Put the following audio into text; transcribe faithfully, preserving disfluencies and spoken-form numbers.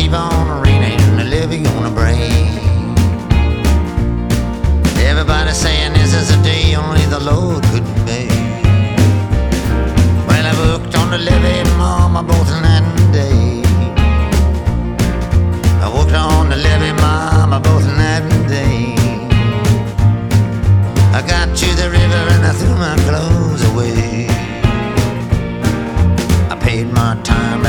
keep on raining, the levee gonna break. Everybody saying this is a day only the Lord could make. Well, I worked on the levee, mama, both night and day. I worked on the levee, mama, both night and day. I got to the river and I threw my clothes away.